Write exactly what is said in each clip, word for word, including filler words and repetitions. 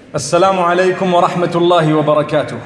Assalamu alaikum wa rahmatullahi wa barakatuh.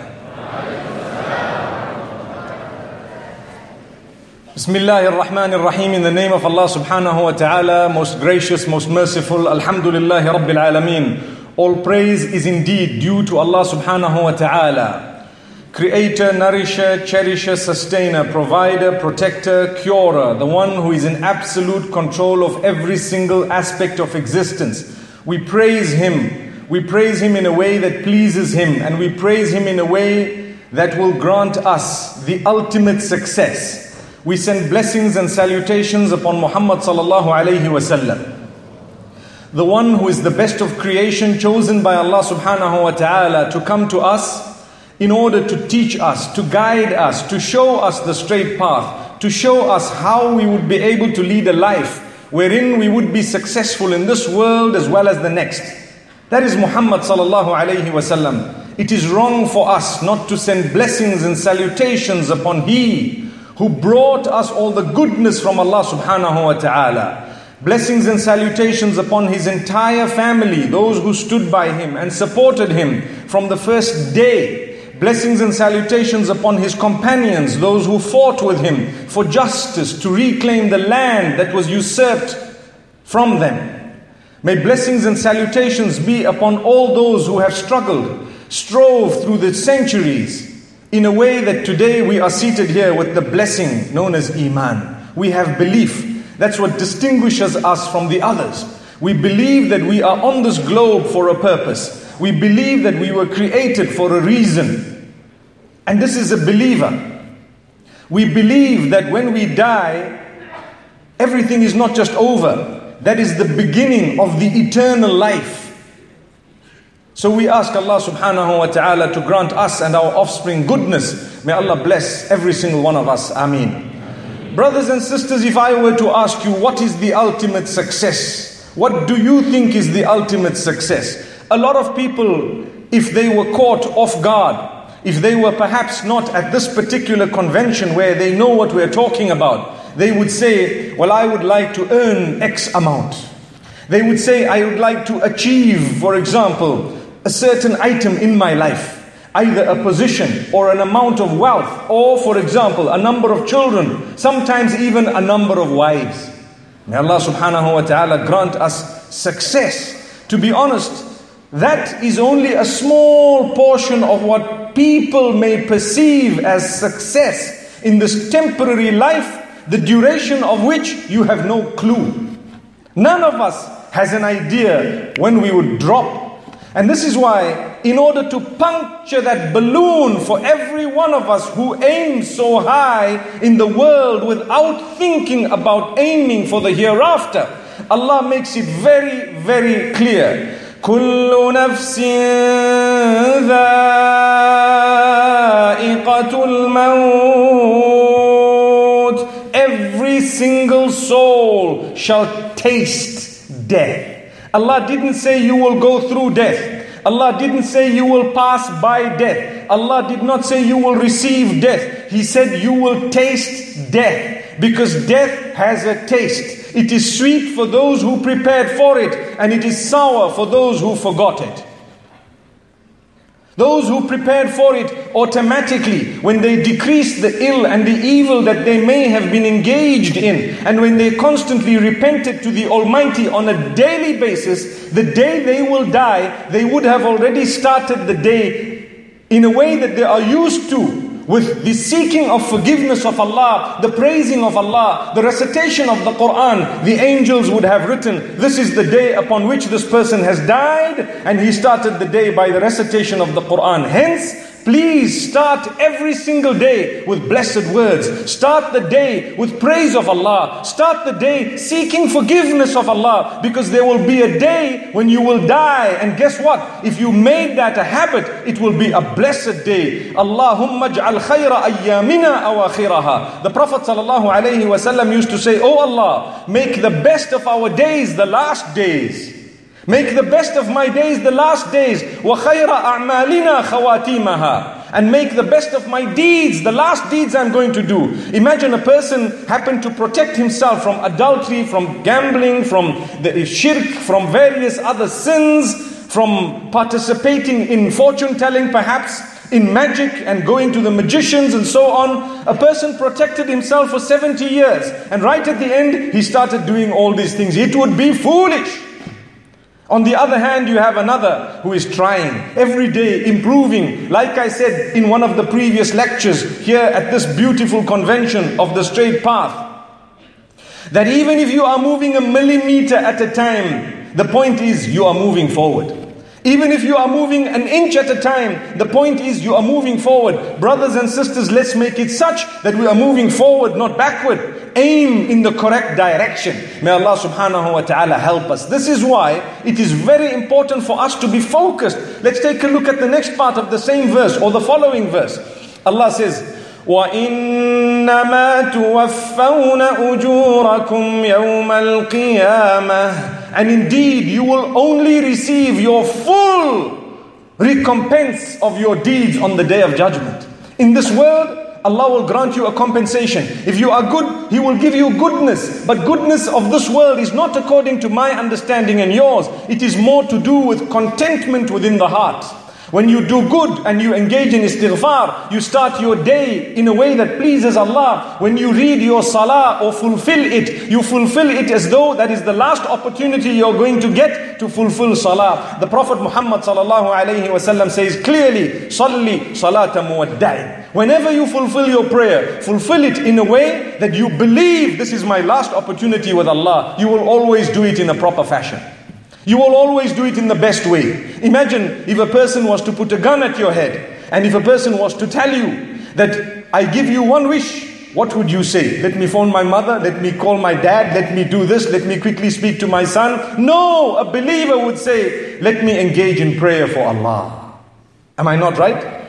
Bismillahir Rahmanir Rahim. In the name of Allah subhanahu wa ta'ala, most gracious, most merciful. Alhamdulillahi Rabbil Alameen. All praise is indeed due to Allah subhanahu wa ta'ala. Creator, nourisher, cherisher, sustainer, provider, protector, curer. The one who is in absolute control of every single aspect of existence. We praise Him. We praise Him in a way that pleases Him, and we praise Him in a way that will grant us the ultimate success. We send blessings and salutations upon Muhammad sallallahu alayhi wa sallam, the one who is the best of creation, chosen by Allah subhanahu wa ta'ala to come to us in order to teach us, to guide us, to show us the straight path, to show us how we would be able to lead a life wherein we would be successful in this world as well as the next. That is Muhammad sallallahu alayhi wa sallam. It is wrong for us not to send blessings and salutations upon He who brought us all the goodness from Allah subhanahu wa ta'ala. Blessings and salutations upon His entire family, those who stood by Him and supported Him from the first day. Blessings and salutations upon His companions, those who fought with Him for justice to reclaim the land that was usurped from them. May blessings and salutations be upon all those who have struggled, strove through the centuries in a way that today we are seated here with the blessing known as Iman. We have belief. That's what distinguishes us from the others. We believe that we are on this globe for a purpose. We believe that we were created for a reason. And this is a believer. We believe that when we die, everything is not just over. That is the beginning of the eternal life. So we ask Allah subhanahu wa ta'ala to grant us and our offspring goodness. May Allah bless every single one of us. Ameen. Brothers and sisters, if I were to ask you, what is the ultimate success? What do you think is the ultimate success? A lot of people, if they were caught off guard, if they were perhaps not at this particular convention where they know what we're talking about, they would say, well, I would like to earn X amount. They would say, I would like to achieve, for example, a certain item in my life. Either a position or an amount of wealth, or for example, a number of children, sometimes even a number of wives. May Allah subhanahu wa ta'ala grant us success. To be honest, that is only a small portion of what people may perceive as success in this temporary life, the duration of which you have no clue. None of us has an idea when we would drop. And this is why, in order to puncture that balloon for every one of us who aims so high in the world without thinking about aiming for the hereafter, Allah makes it very, very clear. كُلُّ نَفْسٍ ذَائِقَةُ الْمَوْتِ. Every single soul shall taste death. Allah didn't say you will go through death. Allah didn't say you will pass by death. Allah did not say you will receive death. He said you will taste death. Because death has a taste. It is sweet for those who prepared for it, and it is sour for those who forgot it. Those who prepared for it automatically, when they decrease the ill and the evil that they may have been engaged in, and when they constantly repented to the Almighty on a daily basis, the day they will die, they would have already started the day in a way that they are used to, with the seeking of forgiveness of Allah, the praising of Allah, the recitation of the Quran. The angels would have written, this is the day upon which this person has died, and he started the day by the recitation of the Quran. Hence, please start every single day with blessed words. Start the day with praise of Allah. Start the day seeking forgiveness of Allah, because there will be a day when you will die, and guess what? If you made that a habit, it will be a blessed day. Allahumma ij'al khayra ayyamina awakhiraha. The Prophet sallallahu alayhi wa sallam used to say, oh Allah, make the best of our days the last days. Make the best of my days the last days. وَخَيْرَ أَعْمَالِنَا خَوَاتِيمَهَا. And make the best of my deeds, the last deeds I'm going to do. Imagine a person happened to protect himself from adultery, from gambling, from the shirk, from various other sins from participating in fortune telling, perhaps in magic and going to the magicians and so on. A person protected himself for seventy years, and right at the end he started doing all these things. It would be foolish. On the other hand, you have another who is trying every day, improving. Like I said in one of the previous lectures here at this beautiful convention of the straight path, that even if you are moving a millimeter at a time, the point is you are moving forward. Even if you are moving an inch at a time, the point is you are moving forward. Brothers and sisters, let's make it such that we are moving forward, not backward. Aim in the correct direction. May Allah subhanahu wa ta'ala help us. This is why it is very important for us to be focused. Let's take a look at the next part of the same verse or the following verse. Allah says, وَإِنَّمَا تُوَفَّوْنَ أُجُورَكُمْ يَوْمَ الْقِيَامَةِ. And indeed, you will only receive your full recompense of your deeds on the day of judgment. In this world, Allah will grant you a compensation. If you are good, He will give you goodness. But goodness of this world is not according to my understanding and yours. It is more to do with contentment within the heart. When you do good and you engage in istighfar, you start your day in a way that pleases Allah. When you read your salah or fulfill it, you fulfill it as though that is the last opportunity you're going to get to fulfill salah. The Prophet Muhammad sallallahu alayhi wa sallam says clearly, Salli salata muwadda'i. Whenever you fulfill your prayer, fulfill it in a way that you believe this is my last opportunity with Allah. You will always do it in a proper fashion. You will always do it in the best way. Imagine if a person was to put a gun at your head, and if a person was to tell you that I give you one wish, what would you say? Let me phone my mother, let me call my dad, let me do this, let me quickly speak to my son. No, a believer would say, let me engage in prayer for Allah. Am I not right?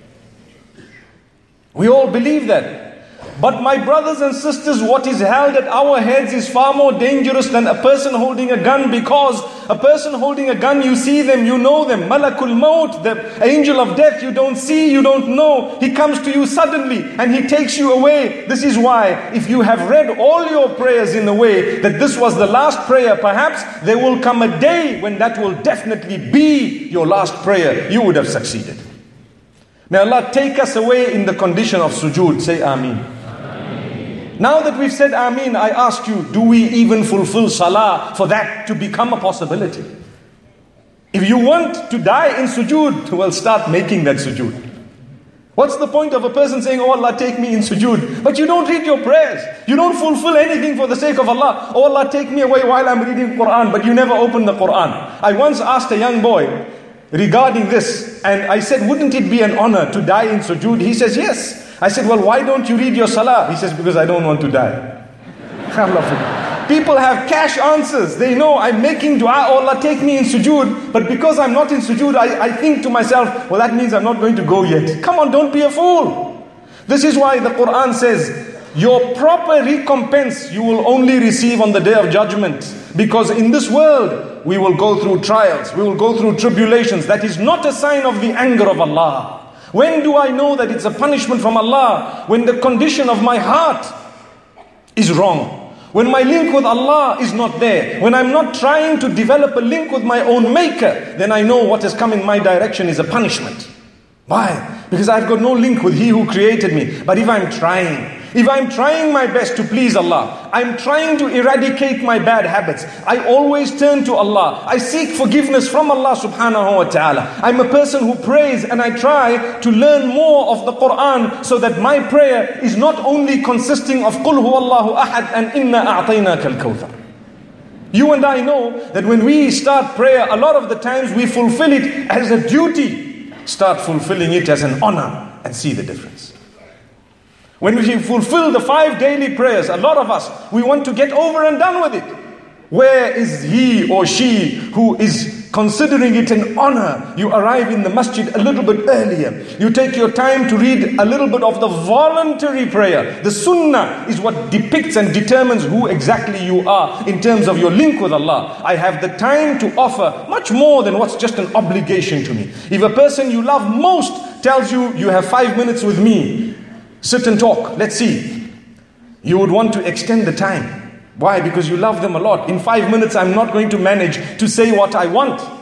We all believe that. But my brothers and sisters, what is held at our heads is far more dangerous than a person holding a gun, because a person holding a gun, you see them, you know them. Malakul Maut, the angel of death, you don't see, you don't know. He comes to you suddenly and he takes you away. This is why if you have read all your prayers in a way that this was the last prayer, perhaps there will come a day when that will definitely be your last prayer. You would have succeeded. May Allah take us away in the condition of sujood. Say Ameen. Now that we've said Ameen, I ask you, do we even fulfill salah for that to become a possibility? If you want to die in sujood, well, start making that sujood. What's the point of a person saying, oh Allah, take me in sujood, but you don't read your prayers, you don't fulfill anything for the sake of Allah. Oh Allah, take me away while I'm reading Quran, but you never open the Quran. I once asked a young boy regarding this, and I said, wouldn't it be an honor to die in sujood? He says, yes. I said, well, why don't you read your salah? He says, because I don't want to die. People have cash answers. They know I'm making dua, oh Allah, take me in sujood. But because I'm not in sujood, I, I think to myself, well, that means I'm not going to go yet. Come on, don't be a fool. This is why the Quran says, your proper recompense you will only receive on the day of judgment. Because in this world, we will go through trials. We will go through tribulations. That is not a sign of the anger of Allah. When do I know that it's a punishment from Allah? When the condition of my heart is wrong. When my link with Allah is not there. When I'm not trying to develop a link with my own maker, then I know what has come in my direction is a punishment. Why? Because I've got no link with He who created me. But if I'm trying, if I'm trying my best to please Allah, I'm trying to eradicate my bad habits, I always turn to Allah, I seek forgiveness from Allah subhanahu wa ta'ala. I'm a person who prays, and I try to learn more of the Quran so that my prayer is not only consisting of Qul huwallahu ahad and Inna a'tainaka al-kawthar. You and I know that when we start prayer, a lot of the times we fulfill it as a duty. Start fulfilling it as an honor and see the difference. When we fulfill the five daily prayers, a lot of us, we want to get over and done with it. Where is he or she who is considering it an honor? You arrive in the masjid a little bit earlier. You take your time to read a little bit of the voluntary prayer. The sunnah is what depicts and determines who exactly you are in terms of your link with Allah. I have the time to offer much more than what's just an obligation to me. If a person you love most tells you, you have five minutes with me, sit and talk, let's see, you would want to extend the time. Why? Because you love them a lot. In five minutes I'm not going to manage to say what I want.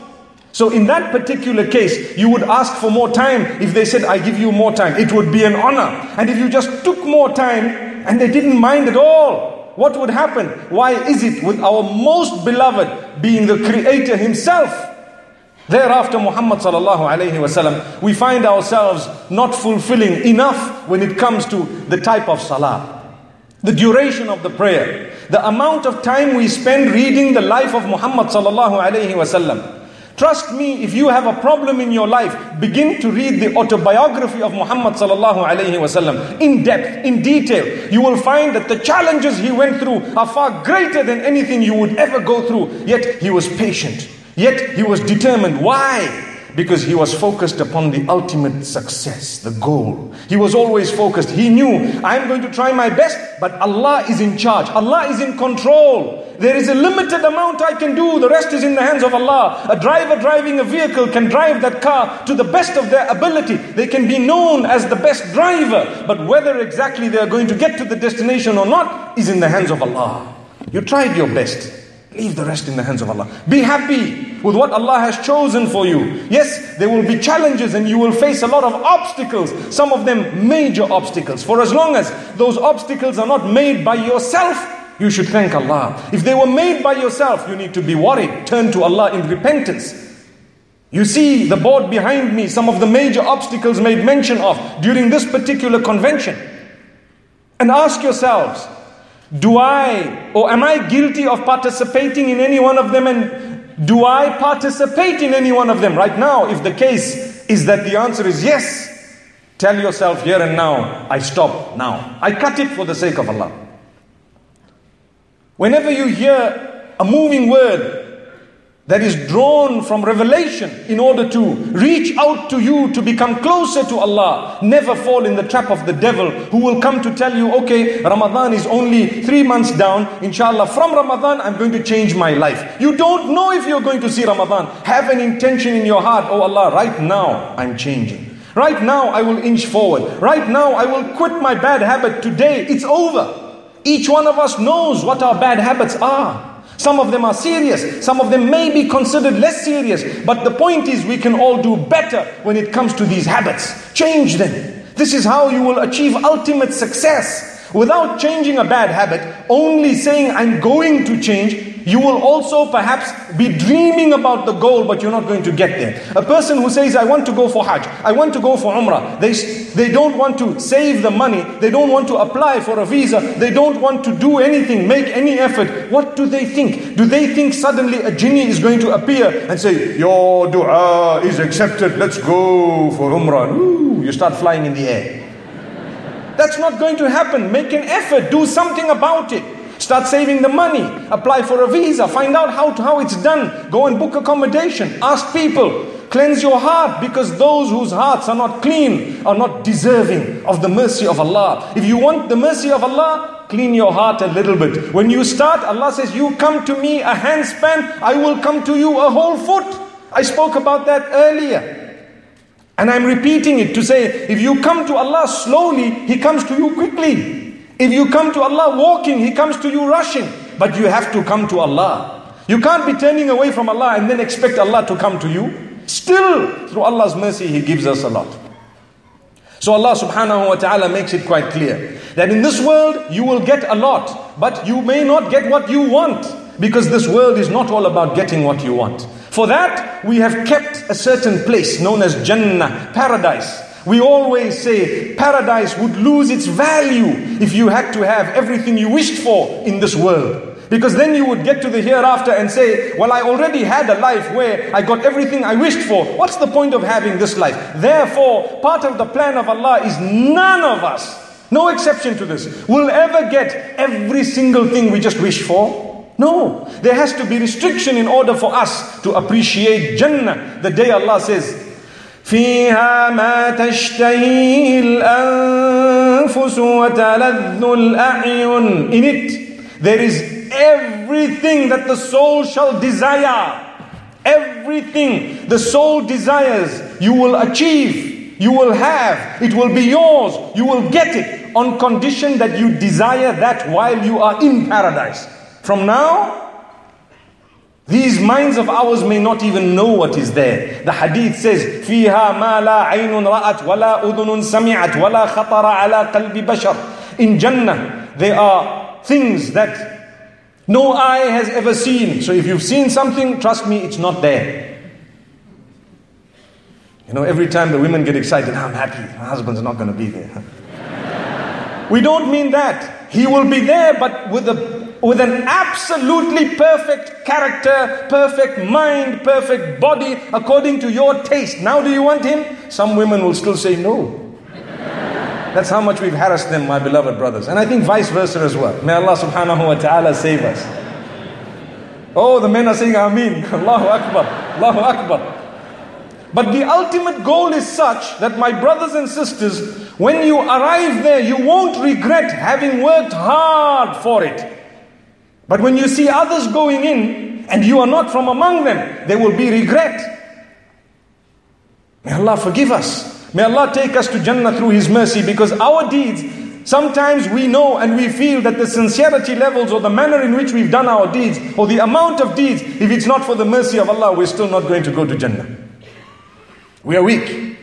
So in that particular case, you would ask for more time. If they said, I give you more time, it would be an honor. And if you just took more time and they didn't mind at all, what would happen? Why is it with our most beloved being the Creator Himself? Thereafter, Muhammad sallallahu alayhi wasallam, we find ourselves not fulfilling enough when it comes to the type of salah, the duration of the prayer, the amount of time we spend reading the life of Muhammad sallallahu alayhi wasallam. Trust me, if you have a problem in your life, begin to read the autobiography of Muhammad sallallahu alayhi wasallam in depth, in detail. You will find that the challenges he went through are far greater than anything you would ever go through. Yet he was patient. Yet he was determined. Why? Because he was focused upon the ultimate success, the goal. He was always focused. He knew, I'm going to try my best, but Allah is in charge. Allah is in control. There is a limited amount I can do. The rest is in the hands of Allah. A driver driving a vehicle can drive that car to the best of their ability. They can be known as the best driver. But whether exactly they are going to get to the destination or not is in the hands of Allah. You tried your best. Leave the rest in the hands of Allah. Be happy with what Allah has chosen for you. Yes, there will be challenges and you will face a lot of obstacles. Some of them major obstacles. For as long as those obstacles are not made by yourself, you should thank Allah. If they were made by yourself, you need to be worried. Turn to Allah in repentance. You see the board behind me, some of the major obstacles made mention of during this particular convention. And ask yourselves, do I or am I guilty of participating in any one of them, and do I participate in any one of them right now? If the case is that the answer is yes, tell yourself here and now, I stop now. I cut it for the sake of Allah. Whenever you hear a moving word that is drawn from revelation in order to reach out to you to become closer to Allah, never fall in the trap of the devil who will come to tell you, okay, Ramadan is only three months down. Inshallah, from Ramadan, I'm going to change my life. You don't know if you're going to see Ramadan. Have an intention in your heart. Oh Allah, right now, I'm changing. Right now, I will inch forward. Right now, I will quit my bad habit. Today, it's over. Each one of us knows what our bad habits are. Some of them are serious. Some of them may be considered less serious. But the point is, we can all do better when it comes to these habits. Change them. This is how you will achieve ultimate success. Without changing a bad habit, only saying, I'm going to change, you will also perhaps be dreaming about the goal, but you're not going to get there. A person who says, I want to go for Hajj, I want to go for Umrah, they, they don't want to save the money, they don't want to apply for a visa, they don't want to do anything, make any effort. What do they think? Do they think suddenly a genie is going to appear and say, your dua is accepted, let's go for Umrah? Ooh, you start flying in the air. That's not going to happen. Make an effort. Do something about it. Start saving the money. Apply for a visa. Find out how, to, how it's done. Go and book accommodation. Ask people. Cleanse your heart, because those whose hearts are not clean are not deserving of the mercy of Allah. If you want the mercy of Allah, clean your heart a little bit. When you start, Allah says, you come to me a handspan, I will come to you a whole foot. I spoke about that earlier. And I'm repeating it to say, if you come to Allah slowly, He comes to you quickly. If you come to Allah walking, He comes to you rushing. But you have to come to Allah. You can't be turning away from Allah and then expect Allah to come to you. Still, through Allah's mercy, He gives us a lot. So Allah subhanahu wa ta'ala makes it quite clear that in this world, you will get a lot, but you may not get what you want, because this world is not all about getting what you want. For that, we have kept a certain place known as Jannah, paradise. We always say paradise would lose its value if you had to have everything you wished for in this world. Because then you would get to the hereafter and say, well, I already had a life where I got everything I wished for. What's the point of having this life? Therefore, part of the plan of Allah is none of us, no exception to this, will ever get every single thing we just wish for. No, there has to be restriction in order for us to appreciate Jannah. The day Allah says, فِيهَا مَا تَشْتَهِيهِ الْأَنفُسُ وَتَلَذُّ الْأَعْيُنُ. In it, there is everything that the soul shall desire. Everything the soul desires, you will achieve, you will have, it will be yours, you will get it, on condition that you desire that while you are in paradise. From now, These minds of ours may not even know what is there. The hadith says, فِيهَا مَا لَا عَيْنٌ رَأَتْ وَلَا أُذُنٌ سَمِعَتْ وَلَا خَطَرَ عَلَى قَلْبِ بَشَرٍ. In Jannah, there are things that no eye has ever seen. So if you've seen something, trust me, it's not there. You know, every time the women get excited, I'm happy, my husband's not going to be there. We don't mean that. He will be there, but with a with an absolutely perfect character, perfect mind, perfect body, according to your taste. Now do you want him? Some women will still say no. That's how much we've harassed them, my beloved brothers. And I think vice versa as well. May Allah subhanahu wa ta'ala save us. Oh, the men are saying Ameen. Allahu Akbar. Allahu Akbar. But the ultimate goal is such that, my brothers and sisters, when you arrive there, you won't regret having worked hard for it. But when you see others going in and you are not from among them, there will be regret. May Allah forgive us. May Allah take us to Jannah through His mercy, because our deeds, sometimes we know and we feel that the sincerity levels or the manner in which we've done our deeds or the amount of deeds, if it's not for the mercy of Allah, we're still not going to go to Jannah. We are weak.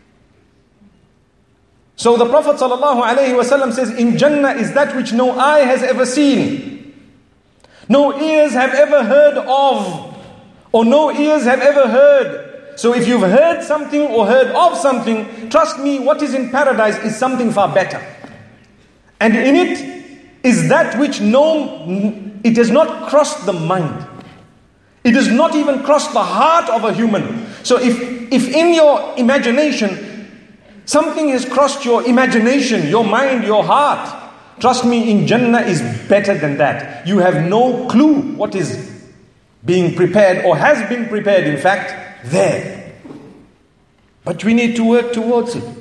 So the Prophet ﷺ says, in Jannah is that which no eye has ever seen, no ears have ever heard of, or no ears have ever heard. So if you've heard something or heard of something, trust me, what is in paradise is something far better. And in it is that which no, it has not crossed the mind. It has not even crossed the heart of a human. So if, if in your imagination, something has crossed your imagination, your mind, your heart, trust me, in Jannah is better than that. You have no clue what is being prepared or has been prepared, in fact, there. But we need to work towards it.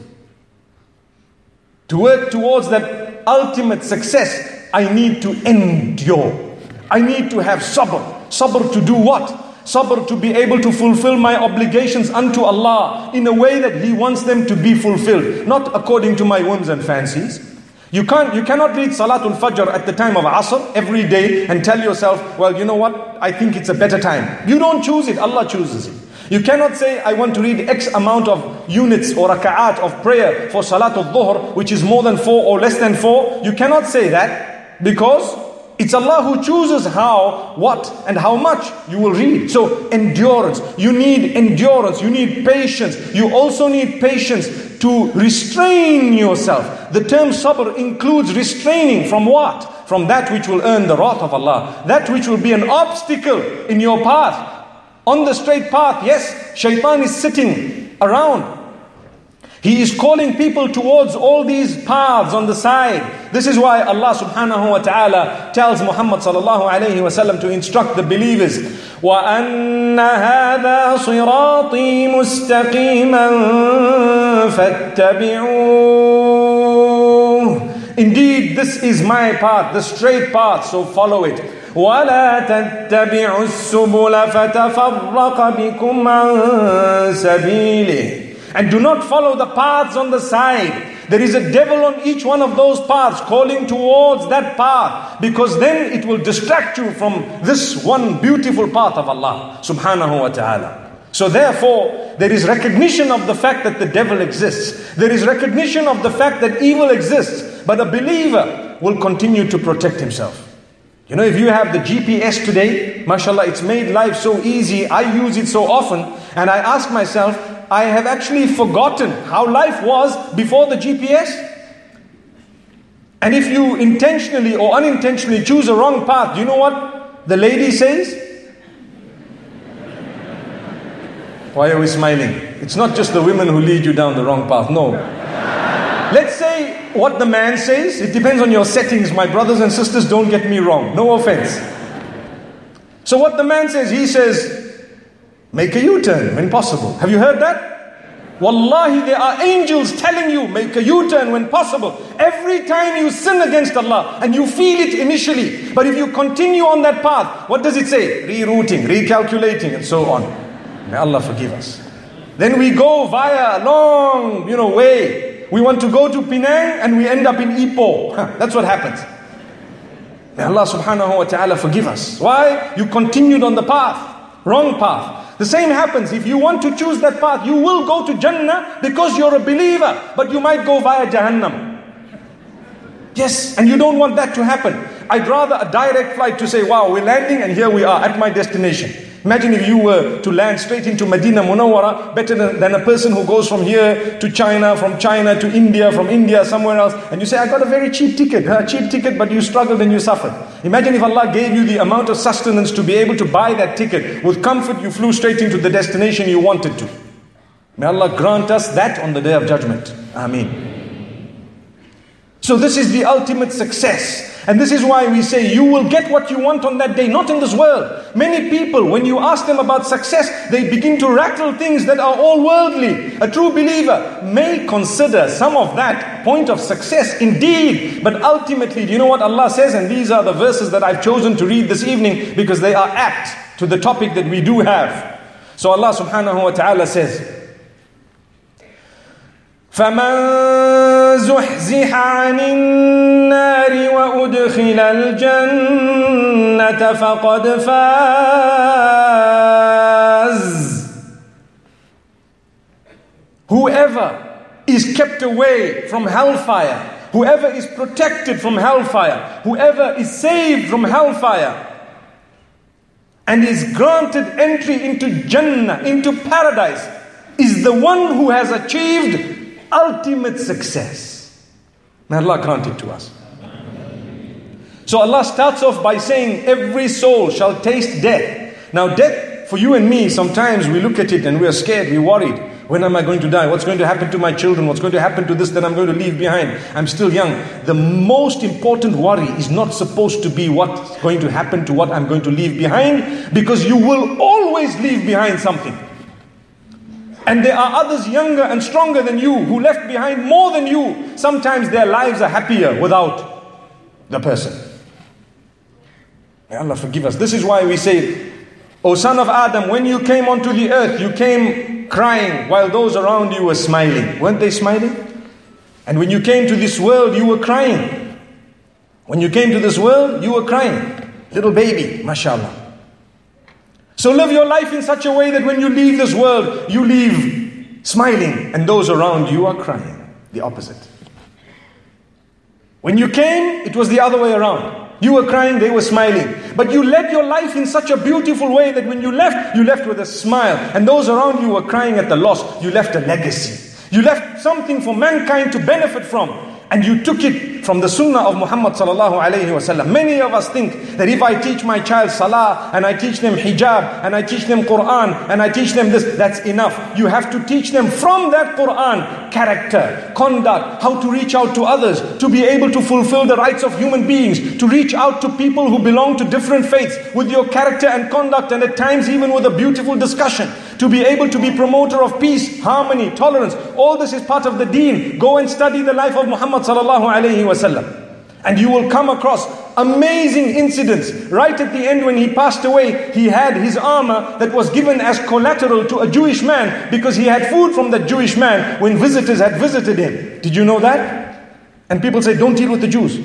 To work towards that ultimate success, I need to endure. I need to have sabr. Sabr to do what? Sabr to be able to fulfill my obligations unto Allah in a way that He wants them to be fulfilled, not according to my whims and fancies. You can't, you cannot read Salatul Fajr at the time of Asr every day and tell yourself, well, you know what, I think it's a better time. You don't choose it, Allah chooses it. You cannot say, I want to read X amount of units or raka'at of prayer for Salatul Dhuhr, which is more than four or less than four. You cannot say that, because it's Allah who chooses how, what, and how much you will read. So endurance. You need endurance. You need patience. You also need patience to restrain yourself. The term sabr includes restraining from what? From that which will earn the wrath of Allah. That which will be an obstacle in your path. On the straight path, yes, shaitan is sitting around. He is calling people towards all these paths on the side. This is why Allah subhanahu wa ta'ala tells Muhammad sallallahu alayhi wa sallam to instruct the believers, وَأَنَّ هَذَا صِرَاطِي مُسْتَقِيمًا فَاتَّبِعُوهُ. Indeed, this is my path, the straight path, so follow it. وَلَا تَتَّبِعُوا السُّبُلَ فَتَفَرَّقَ بِكُمْ عَنْ سَبِيلِهِ. And do not follow the paths on the side. There is a devil on each one of those paths calling towards that path, because then it will distract you from this one beautiful path of Allah subhanahu wa ta'ala. So therefore, there is recognition of the fact that the devil exists. There is recognition of the fact that evil exists. But a believer will continue to protect himself. You know, if you have the G P S today, mashallah, it's made life so easy. I use it so often, and I ask myself, I have actually forgotten how life was before the G P S. And if you intentionally or unintentionally choose a wrong path, do you know what the lady says? Why are we smiling? It's not just the women who lead you down the wrong path, no. Let's say what the man says. It depends on your settings, my brothers and sisters, don't get me wrong. No offense. So what the man says, he says, make a U-turn when possible. Have you heard that? Wallahi, there are angels telling you, make a U-turn when possible. Every time you sin against Allah, and you feel it initially, but if you continue on that path, what does it say? Rerouting, recalculating, and so on. May Allah forgive us. Then we go via a long, you know, way. We want to go to Penang and we end up in Ipoh. That's what happens. May Allah subhanahu wa ta'ala forgive us. Why? You continued on the path, wrong path. The same happens. If you want to choose that path, you will go to Jannah because you're a believer, but you might go via Jahannam. Yes, and you don't want that to happen. I'd rather a direct flight to say, wow, we're landing and here we are at my destination. Imagine if you were to land straight into Medina Munawwara, better than, than a person who goes from here to China, from China to India, from India somewhere else, and you say, I got a very cheap ticket, a cheap ticket, but you struggled and you suffered. Imagine if Allah gave you the amount of sustenance to be able to buy that ticket. With comfort, you flew straight into the destination you wanted to. May Allah grant us that on the Day of Judgment. Ameen. So this is the ultimate success. And this is why we say you will get what you want on that day, not in this world. Many people, when you ask them about success, they begin to rattle things that are all worldly. A true believer may consider some of that point of success indeed. But ultimately, do you know what Allah says? And these are the verses that I've chosen to read this evening because they are apt to the topic that we do have. So Allah subhanahu wa ta'ala says, فَمَنْ زُحْزِحَ عَنِ النَّارِ وَأُدْخِلَ الْجَنَّةَ فَقَدْ فَازَ. Whoever is kept away from hellfire, whoever is protected from hellfire, whoever is saved from hellfire, and is granted entry into Jannah, into paradise, is the one who has achieved ultimate success. May Allah grant it to us. So Allah starts off by saying every soul shall taste death. Now death, for you and me, sometimes we look at it and we are scared, we're worried. When am I going to die? What's going to happen to my children? What's going to happen to this that I'm going to leave behind? I'm still young. The most important worry is not supposed to be what's going to happen to what I'm going to leave behind, because you will always leave behind something. And there are others younger and stronger than you who left behind more than you. Sometimes their lives are happier without the person. May Allah forgive us. This is why we say, O son of Adam, when you came onto the earth, you came crying while those around you were smiling. Weren't they smiling? And when you came to this world, you were crying. When you came to this world, you were crying. Little baby, mashallah. So live your life in such a way that when you leave this world, you leave smiling and those around you are crying. The opposite. When you came, it was the other way around. You were crying, they were smiling. But you led your life in such a beautiful way that when you left, you left with a smile. And those around you were crying at the loss. You left a legacy. You left something for mankind to benefit from. And you took it from the sunnah of Muhammad sallallahu alayhi wa sallam. Many of us think that if I teach my child salah, and I teach them hijab, and I teach them Quran, and I teach them this, that's enough. You have to teach them from that Quran, character, conduct, how to reach out to others, to be able to fulfill the rights of human beings, to reach out to people who belong to different faiths with your character and conduct, and at times even with a beautiful discussion. To be able to be promoter of peace, harmony, tolerance. All this is part of the deen. Go and study the life of Muhammad sallallahu alayhi wa sallam. And you will come across amazing incidents. Right at the end when he passed away, he had his armor that was given as collateral to a Jewish man because he had food from that Jewish man when visitors had visited him. Did you know that? And people say, don't deal with the Jews.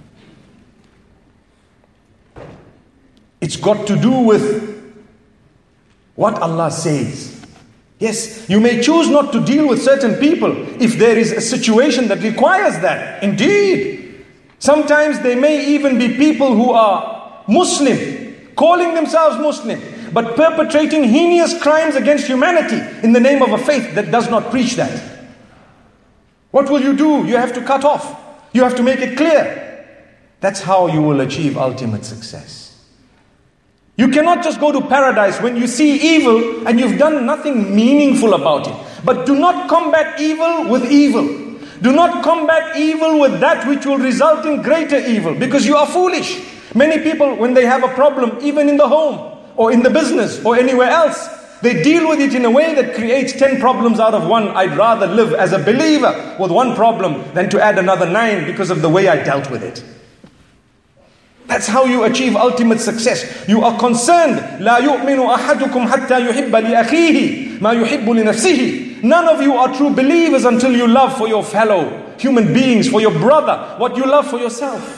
It's got to do with what Allah says. Yes, you may choose not to deal with certain people if there is a situation that requires that. Indeed. Sometimes they may even be people who are Muslim, calling themselves Muslim, but perpetrating heinous crimes against humanity in the name of a faith that does not preach that. What will you do? You have to cut off. You have to make it clear. That's how you will achieve ultimate success. You cannot just go to paradise when you see evil and you've done nothing meaningful about it. But do not combat evil with evil. Do not combat evil with that which will result in greater evil, because you are foolish. Many people, when they have a problem, even in the home or in the business or anywhere else, they deal with it in a way that creates ten problems out of one. I'd rather live as a believer with one problem than to add another nine because of the way I dealt with it. That's how you achieve ultimate success. You are concerned. لا يؤمن أحدكم حتى يحب لأخيه ما يحب لنفسه. None of you are true believers until you love for your fellow human beings, for your brother, what you love for yourself.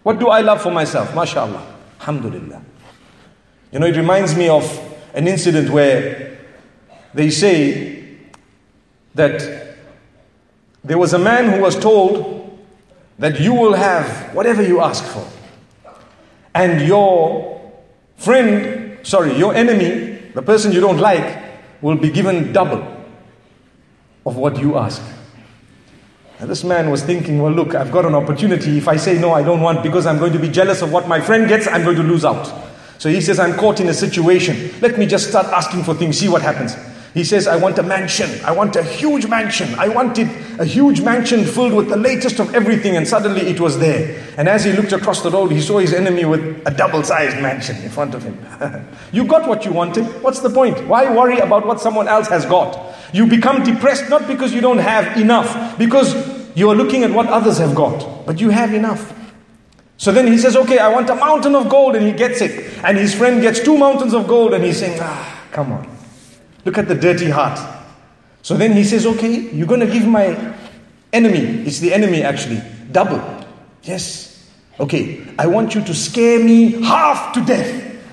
What do I love for myself? MashaAllah. Alhamdulillah. You know, it reminds me of an incident where they say that there was a man who was told that you will have whatever you ask for. And your friend, sorry, your enemy, the person you don't like, will be given double of what you ask. And this man was thinking, well, look, I've got an opportunity. If I say no, I don't want, because I'm going to be jealous of what my friend gets, I'm going to lose out. So he says, I'm caught in a situation. Let me just start asking for things, see what happens. He says, I want a mansion. I want a huge mansion. I wanted a huge mansion filled with the latest of everything. And suddenly it was there. And as he looked across the road, he saw his enemy with a double-sized mansion in front of him. You got what you wanted. What's the point? Why worry about what someone else has got? You become depressed not because you don't have enough, because you are looking at what others have got. But you have enough. So then he says, okay, I want a mountain of gold, and he gets it. And his friend gets two mountains of gold, and he's saying, ah, come on. Look at the dirty heart. So then he says, okay, you're going to give my enemy, it's the enemy actually, double. Yes. Okay, I want you to scare me half to death.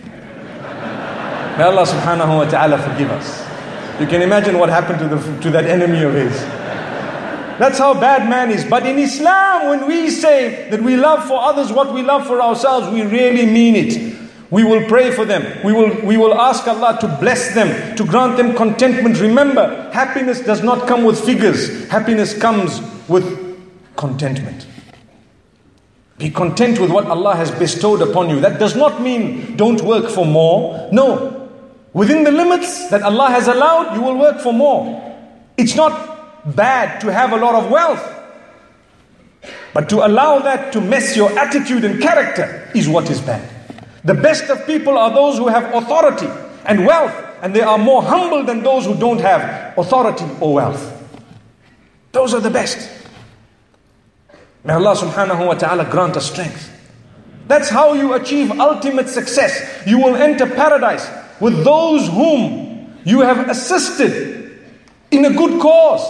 May Allah subhanahu wa ta'ala forgive us. You can imagine what happened to, the, to that enemy of his. That's how bad man is. But in Islam, when we say that we love for others what we love for ourselves, we really mean it. We will pray for them. We will, we will ask Allah to bless them, to grant them contentment. Remember, happiness does not come with figures. Happiness comes with contentment. Be content with what Allah has bestowed upon you. That does not mean don't work for more. No. Within the limits that Allah has allowed, you will work for more. It's not bad to have a lot of wealth. But to allow that to mess your attitude and character is what is bad. The best of people are those who have authority and wealth, and they are more humble than those who don't have authority or wealth. Those are the best. May Allah subhanahu wa ta'ala grant us strength. That's how you achieve ultimate success. You will enter paradise with those whom you have assisted in a good cause.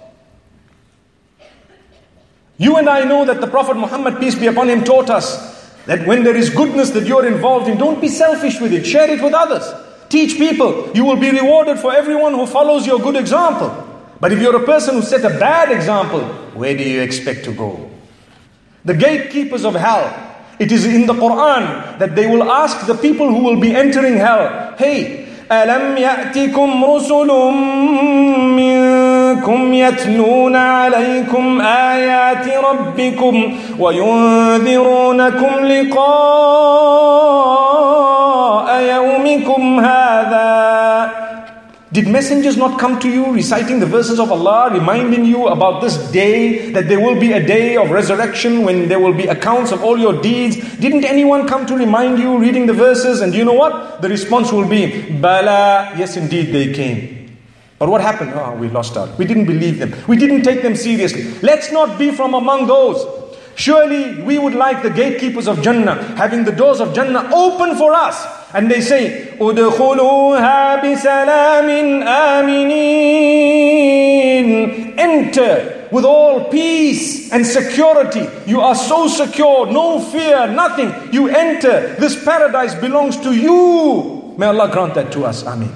You and I know that the Prophet Muhammad, peace be upon him, taught us that when there is goodness that you're involved in, don't be selfish with it. Share it with others. Teach people. You will be rewarded for everyone who follows your good example. But if you're a person who set a bad example, where do you expect to go? The gatekeepers of hell, it is in the Quran that they will ask the people who will be entering hell, hey, أَلَمْ يَأْتِكُمْ رُسُلٌ مِّنكُمْ يَتْلُونَ عَلَيْكُمْ آيَاتِ رَبِّكُمْ وَيُنذِرُونَكُمْ لِقَاءَ يَوْمِكُمْ هَذَا. Did messengers not come to you reciting the verses of Allah, reminding you about this day, that there will be a day of resurrection when there will be accounts of all your deeds? Didn't anyone come to remind you reading the verses? And you know what? The response will be, Bala, yes indeed they came. But what happened? Oh, we lost out. We didn't believe them. We didn't take them seriously. Let's not be from among those. Surely we would like the gatekeepers of Jannah, having the doors of Jannah open for us. And they say, Udkhuluha bisalamin aminin. Enter with all peace and security. You are so secure, no fear, nothing. You enter. This paradise belongs to you. May Allah grant that to us. Ameen.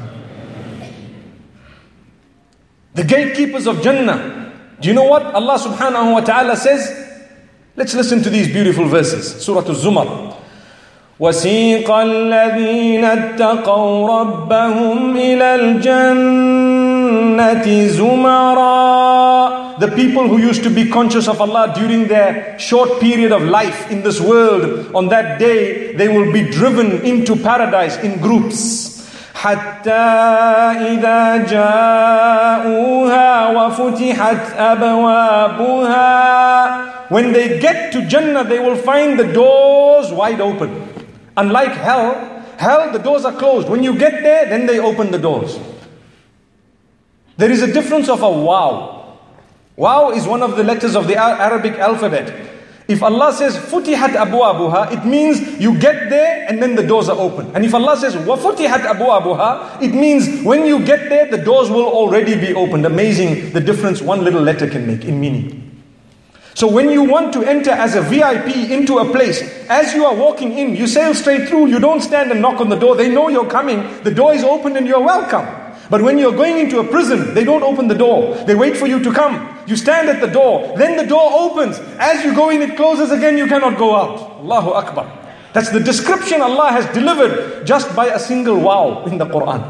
The gatekeepers of Jannah. Do you know what Allah subhanahu wa ta'ala says? Let's listen to these beautiful verses. Surah Al-Zumar. وَسِيقَ الَّذِينَ اتَّقَوْا رَبَّهُمْ إِلَى الْجَنَّةِ زُمَرًا. The people who used to be conscious of Allah during their short period of life in this world, on that day, they will be driven into paradise in groups. حتى إذا جاءوها وفتحت أبوابها. When they get to Jannah, they will find the doors wide open. Unlike hell, hell the doors are closed. When you get there, then they open the doors. There is a difference of a wow. Wow is one of the letters of the Arabic alphabet. If Allah says futihat abwabuha, it means you get there and then the doors are open. And if Allah says wa futihat abwabuha, it means when you get there the doors will already be opened. Amazing the difference one little letter can make in meaning. So when you want to enter as a V I P into a place, as you are walking in, you sail straight through, you don't stand and knock on the door. They know you're coming, the door is open and you're welcome. But when you're going into a prison, they don't open the door. They wait for you to come. You stand at the door, then the door opens. As you go in, it closes again, you cannot go out. Allahu Akbar. That's the description Allah has delivered just by a single wow in the Quran.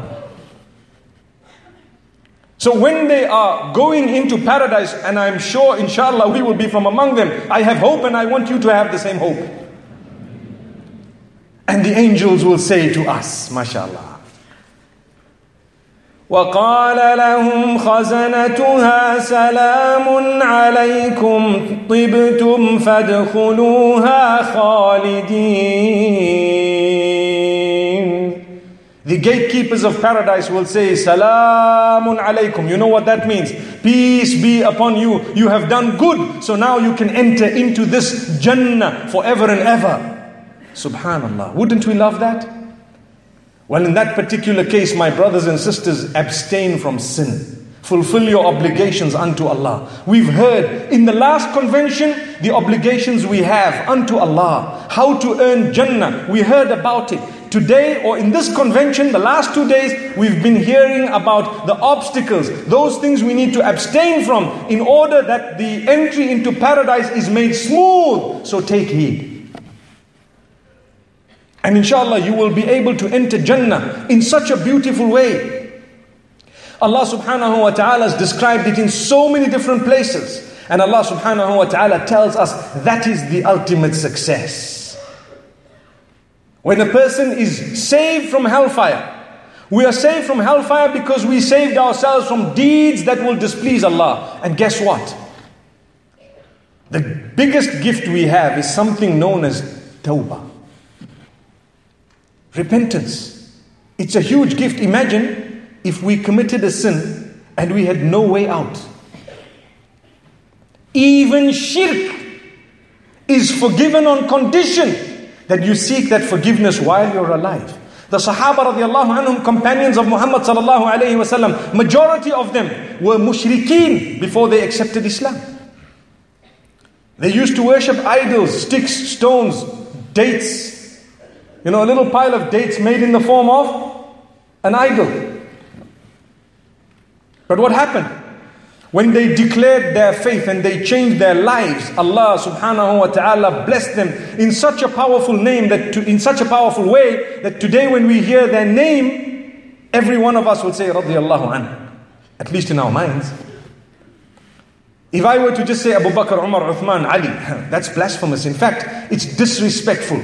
So when they are going into paradise, and I'm sure inshallah we will be from among them, I have hope and I want you to have the same hope. And the angels will say to us, mashallah, وَقَالَ لَهُمْ خَزَنَتُهَا سَلَامٌ عَلَيْكُمْ طِبْتُمْ فَادْخُلُوهَا خَالِدِينَ. The gatekeepers of paradise will say, Salamun alaykum. You know what that means? Peace be upon you. You have done good. So now you can enter into this Jannah forever and ever. Subhanallah. Wouldn't we love that? Well, in that particular case, my brothers and sisters, abstain from sin. Fulfill your obligations unto Allah. We've heard in the last convention, the obligations we have unto Allah. How to earn Jannah. We heard about it. Today, or in this convention, the last two days, we've been hearing about the obstacles, those things we need to abstain from in order that the entry into paradise is made smooth. So take heed. And inshallah, you will be able to enter Jannah in such a beautiful way. Allah subhanahu wa ta'ala has described it in so many different places. And Allah subhanahu wa ta'ala tells us that is the ultimate success. When a person is saved from hellfire, we are saved from hellfire because we saved ourselves from deeds that will displease Allah. And guess what? The biggest gift we have is something known as tawbah. Repentance. It's a huge gift. Imagine if we committed a sin and we had no way out. Even shirk is forgiven on condition that you seek that forgiveness while you're alive. The Sahaba radiallahu anhum, companions of Muhammad sallallahu alayhi wasallam, majority of them were mushrikeen before they accepted Islam. They used to worship idols, sticks, stones, dates. You know, a little pile of dates made in the form of an idol. But what happened? When they declared their faith and they changed their lives, Allah subhanahu wa ta'ala blessed them in such a powerful name that to, in such a powerful way that today when we hear their name, every one of us would say radiyallahu anhu, at least in our minds. If I were to just say Abu Bakr, Umar, Uthman, Ali, that's blasphemous. In fact, it's disrespectful.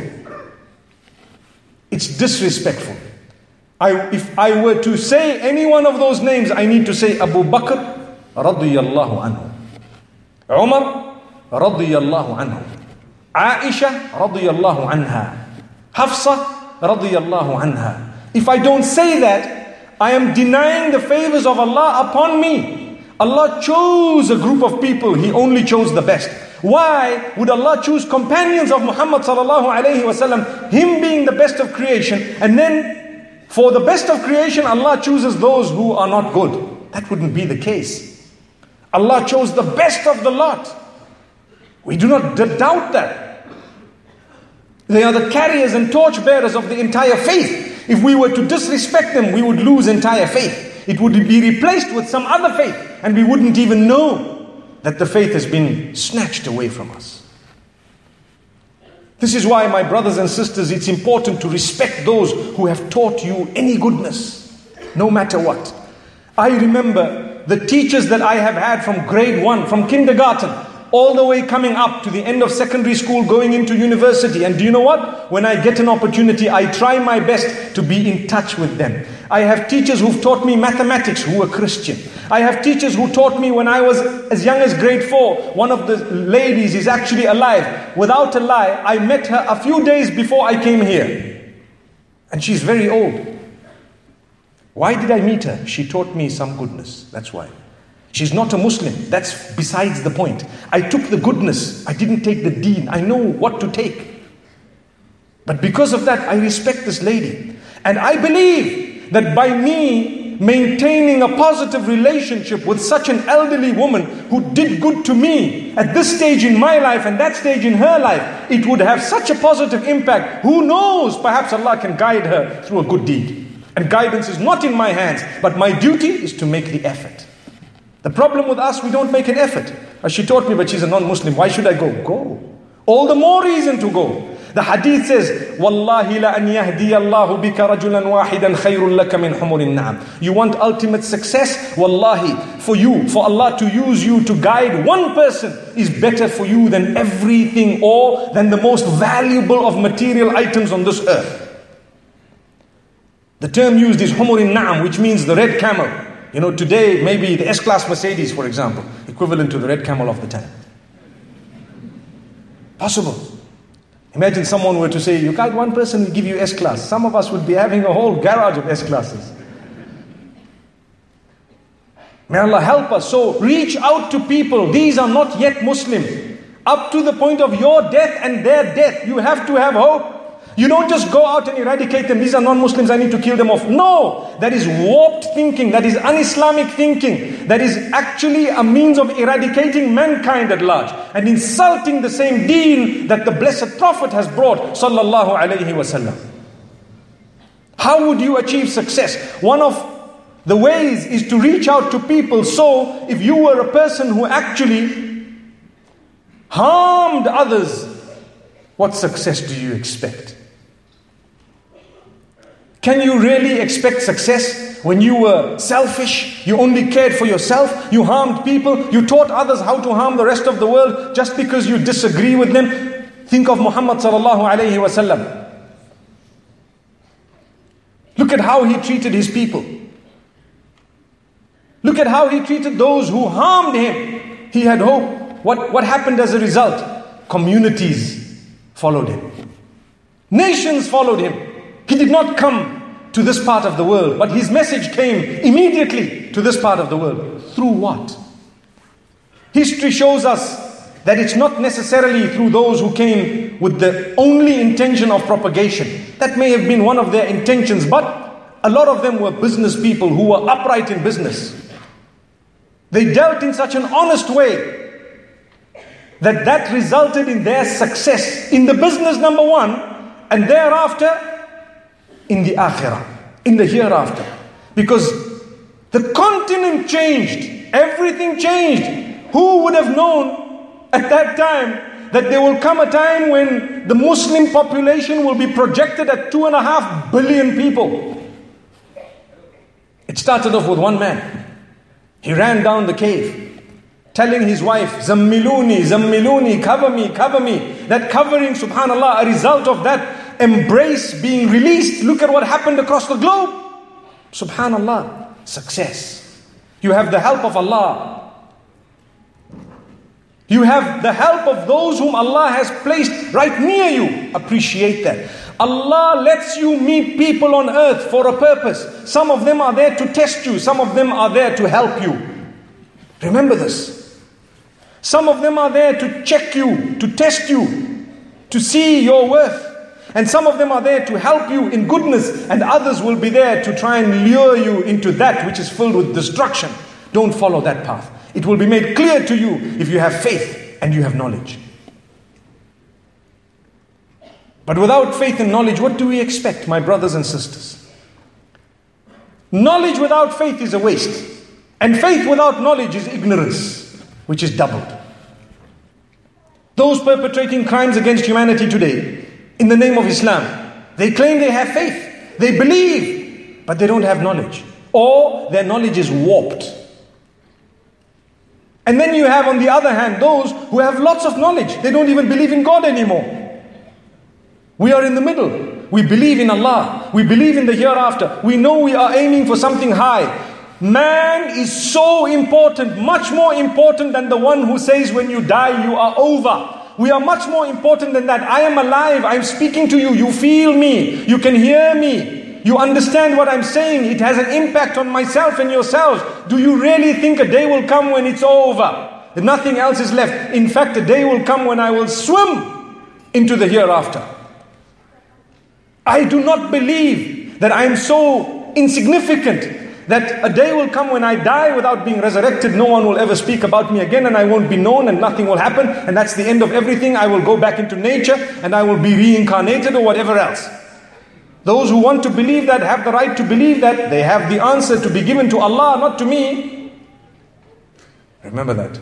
It's disrespectful. I, if I were to say any one of those names, I need to say Abu Bakr radiyallahu anhu, Umar radiyallahu anhu, Aisha radiyallahu anha, Hafsa radiyallahu anha. If I don't say that, I am denying the favors of Allah upon me. Allah chose a group of people. He only chose the best. Why would Allah choose companions of Muhammad sallallahu alayhi wasallam, him being the best of creation, and then for the best of creation Allah chooses those who are not good? That wouldn't be the case. Allah chose the best of the lot. We do not d- doubt that. They are the carriers and torchbearers of the entire faith. If we were to disrespect them, we would lose entire faith. It would be replaced with some other faith, and we wouldn't even know that the faith has been snatched away from us. This is why, my brothers and sisters, it's important to respect those who have taught you any goodness, no matter what. I remember the teachers that I have had from grade one, from kindergarten, all the way coming up to the end of secondary school, going into university. And do you know what? When I get an opportunity, I try my best to be in touch with them. I have teachers who've taught me mathematics who were Christian. I have teachers who taught me when I was as young as grade four. One of the ladies is actually alive. Without a lie, I met her a few days before I came here. And she's very old. Why did I meet her? She taught me some goodness. That's why. She's not a Muslim. That's besides the point. I took the goodness. I didn't take the deen. I know what to take. But because of that, I respect this lady. And I believe that by me me maintaining a positive relationship with such an elderly woman who did good to me at this stage in my life and that stage in her life, it would have such a positive impact. Who knows, perhaps Allah can guide her through a good deed. And guidance is not in my hands, but my duty is to make the effort. The problem with us, we don't make an effort. As she taught me, but she's a non-Muslim, why should I go? Go. All the more reason to go. The hadith says, Wallahi la an yahdi Allahu bika rajulan wahidan khayrun laka min humurin na'am. You want ultimate success? Wallahi, for you, for Allah to use you to guide one person is better for you than everything or than the most valuable of material items on this earth. The term used is humurin na'am, which means the red camel. You know, today maybe the S-Class Mercedes, for example, equivalent to the red camel of the time. Possible. Imagine someone were to say, you guide one person, we give you S-Class. Some of us would be having a whole garage of S-Classes. May Allah help us. So reach out to people. These are not yet Muslim. Up to the point of your death and their death, you have to have hope. You don't just go out and eradicate them. These are non-Muslims, I need to kill them off. No, that is warped thinking. That is un-Islamic thinking. That is actually a means of eradicating mankind at large and insulting the same deen that the blessed Prophet has brought, sallallahu alayhi wasallam. How would you achieve success? One of the ways is to reach out to people. So if you were a person who actually harmed others, what success do you expect? Can you really expect success when you were selfish? You only cared for yourself? You harmed people? You taught others how to harm the rest of the world just because you disagree with them? Think of Muhammad sallallahu alayhi wasallam. Look at how he treated his people. Look at how he treated those who harmed him. He had hope. What, what happened as a result? Communities followed him. Nations followed him. He did not come to this part of the world, but his message came immediately to this part of the world. Through what? History shows us that it's not necessarily through those who came with the only intention of propagation. That may have been one of their intentions, but a lot of them were business people who were upright in business. They dealt in such an honest way that that resulted in their success in the business, number one, and thereafter in the akhirah, in the hereafter. Because the continent changed, everything changed. Who would have known at that time that there will come a time when the Muslim population will be projected at two and a half billion people? It started off with one man. He ran down the cave, telling his wife, Zammiluni, Zammiluni, cover me, cover me. That covering, subhanallah, a result of that embrace being released. Look at what happened across the globe. Subhanallah, success. You have the help of Allah. You have the help of those whom Allah has placed right near you. Appreciate that. Allah lets you meet people on earth for a purpose. Some of them are there to test you. Some of them are there to help you. Remember this. Some of them are there to check you, to test you, to see your worth. And some of them are there to help you in goodness, and others will be there to try and lure you into that which is filled with destruction. Don't follow that path. It will be made clear to you if you have faith and you have knowledge. But without faith and knowledge, what do we expect, my brothers and sisters? Knowledge without faith is a waste. And faith without knowledge is ignorance, which is doubled. Those perpetrating crimes against humanity today, in the name of Islam, they claim they have faith, they believe, but they don't have knowledge, or their knowledge is warped. And then you have on the other hand those who have lots of knowledge, they don't even believe in God anymore. We are in the middle. We believe in Allah, we believe in the hereafter, we know we are aiming for something high. Man is so important, much more important than the one who says when you die you are over. We are much more important than that. I am alive, I am speaking to you, you feel me, you can hear me, you understand what I'm saying, it has an impact on myself and yourselves. Do you really think a day will come when it's over? Nothing else is left. In fact, a day will come when I will swim into the hereafter. I do not believe that I am so insignificant that a day will come when I die without being resurrected, no one will ever speak about me again, and I won't be known, and nothing will happen, and that's the end of everything. I will go back into nature, and I will be reincarnated or whatever else. Those who want to believe that have the right to believe that. They have the answer to be given to Allah, not to me. Remember that.